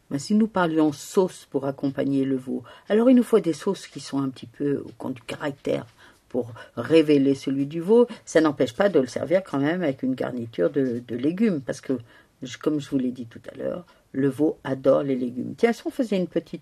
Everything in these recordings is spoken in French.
Ben, si nous parlions sauce pour accompagner le veau, alors il nous faut des sauces qui sont un petit peu, qui ont du caractère pour révéler celui du veau. Ça n'empêche pas de le servir quand même avec une garniture de légumes, parce que, comme je vous l'ai dit tout à l'heure, le veau adore les légumes. Tiens, si on faisait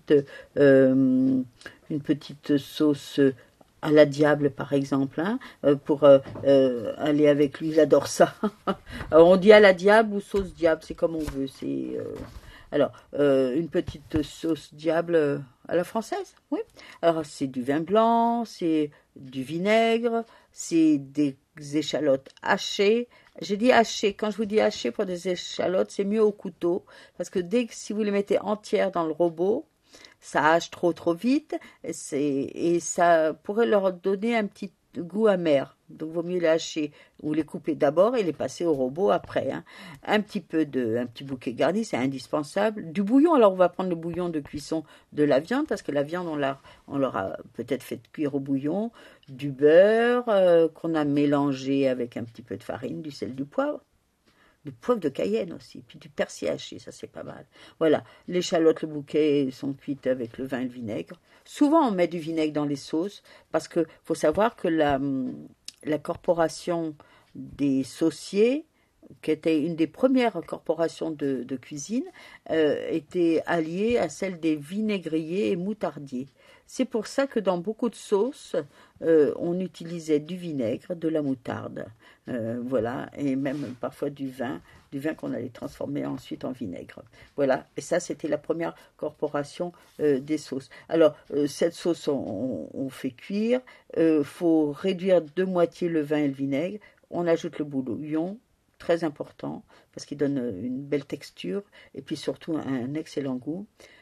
une petite sauce à la diable, par exemple, hein, pour aller avec lui, il adore ça. Alors, on dit à la diable ou sauce diable, c'est comme on veut. Alors, une petite sauce diable à la française, oui. Alors, c'est du vin blanc, c'est du vinaigre, c'est des échalotes hachées. J'ai dit hachées. Quand je vous dis hachées pour des échalotes, c'est mieux au couteau, parce que si vous les mettez entières dans le robot, ça hache trop vite, et ça pourrait leur donner un petit goût amer. Donc, il vaut mieux les hacher ou les couper d'abord et les passer au robot après. Hein. Un petit bouquet garni, c'est indispensable. Du bouillon, alors on va prendre le bouillon de cuisson de la viande, parce que la viande, on l'aura peut-être fait cuire au bouillon. Du beurre qu'on a mélangé avec un petit peu de farine, du sel, du poivre de Cayenne aussi, puis du persil haché, ça c'est pas mal. Voilà, l'échalote, le bouquet sont cuites avec le vin et le vinaigre. Souvent on met du vinaigre dans les sauces, parce que faut savoir que la corporation des sauciers, qui était une des premières corporations de cuisine, était alliée à celle des vinaigriers et moutardiers. C'est pour ça que dans beaucoup de sauces, on utilisait du vinaigre, de la moutarde, voilà, et même parfois du vin qu'on allait transformer ensuite en vinaigre. Voilà, et ça c'était la première corporation des sauces. Alors, cette sauce, on fait cuire, faut réduire de moitié le vin et le vinaigre, on ajoute le bouillon, très important, parce qu'il donne une belle texture, et puis surtout un excellent goût.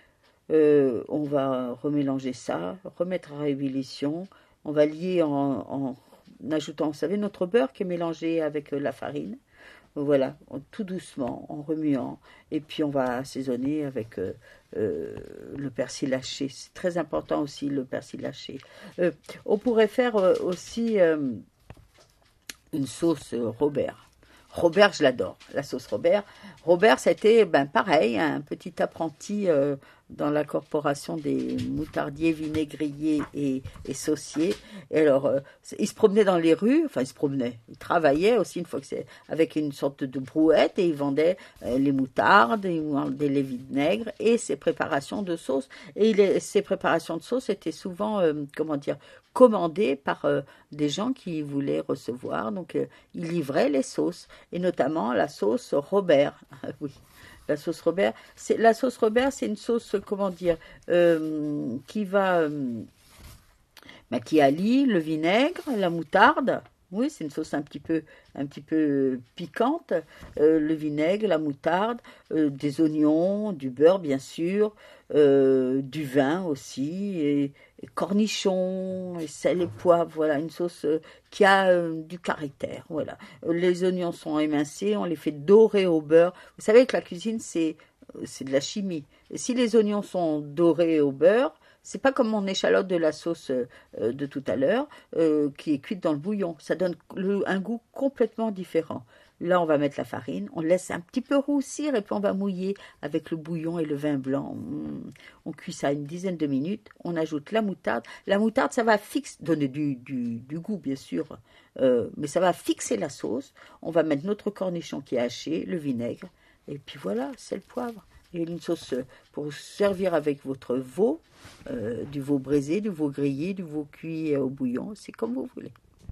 On va remélanger ça, remettre à ébullition, on va lier en ajoutant, vous savez, notre beurre qui est mélangé avec la farine, voilà, tout doucement, en remuant, et puis on va assaisonner avec le persil haché, c'est très important aussi le persil haché. On pourrait faire aussi une sauce Robert. Robert, je l'adore, la sauce Robert. Robert, c'était pareil, un petit apprenti dans la corporation des moutardiers, vinaigriers et sauciers. Et alors, il se promenait dans les rues, enfin, il travaillait aussi une fois que c'est avec une sorte de brouette, et il vendait les moutardes, il vendait les vinaigres et ses préparations de sauce. Et ces préparations de sauce étaient souvent, commandées par des gens qui voulaient recevoir. Donc, il livrait les sauces, et notamment la sauce Robert. Oui, la sauce Robert. La sauce Robert, c'est une sauce, qui allie le vinaigre, la moutarde. Oui, c'est une sauce un petit peu piquante. Le vinaigre, la moutarde, des oignons, du beurre bien sûr, du vin aussi, et cornichons, et sel et poivre. Voilà, une sauce qui a du caractère. Voilà, les oignons sont émincés, on les fait dorer au beurre. Vous savez que la cuisine c'est de la chimie. Et si les oignons sont dorés au beurre, c'est pas comme mon échalote de la sauce de tout à l'heure, qui est cuite dans le bouillon. Ça donne un goût complètement différent. Là, on va mettre la farine, on laisse un petit peu roussir, et puis on va mouiller avec le bouillon et le vin blanc. On cuit ça une dizaine de minutes, on ajoute la moutarde. La moutarde, ça va donner du goût, bien sûr, mais ça va fixer la sauce. On va mettre notre cornichon qui est haché, le vinaigre, et puis voilà, c'est le poivre. Et une sauce pour servir avec votre veau, du veau braisé, du veau grillé, du veau cuit au bouillon, c'est comme vous voulez.